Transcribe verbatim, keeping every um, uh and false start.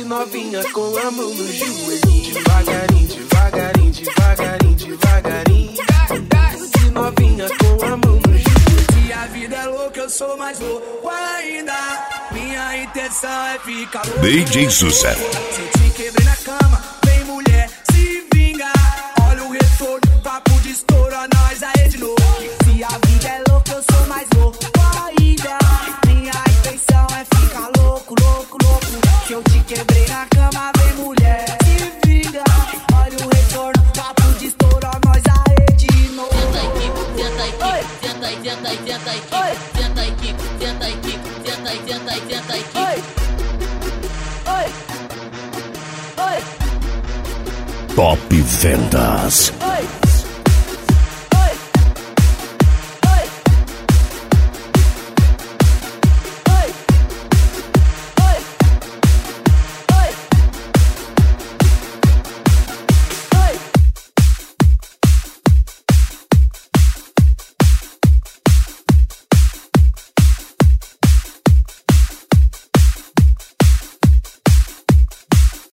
novinha com a mão no joelhinho. Devagarinho, devagarinho, devagarinho, devagarinho. De novinha com a mão no joelhinho. Se a vida é louca, eu sou mais louco ainda. Minha intenção é ficar louco. D J Sussa. Se eu te quebrei na cama, vem mulher, se vinga. Olha o retorno, papo de estouro, nós aí de novo. Se a vida é louca, eu sou mais louco ainda. Minha intenção é ficar louco, louco, louco. Se eu te quebrei na cama, vem mulher, se vinga. Olha o retorno, papo de estouro, nós aí de novo. Senta aí, senta aí, senta aí, senta aí, senta aí, senta aí, senta aí, senta aí, senta aí, senta aí. Top Vendas. Oi.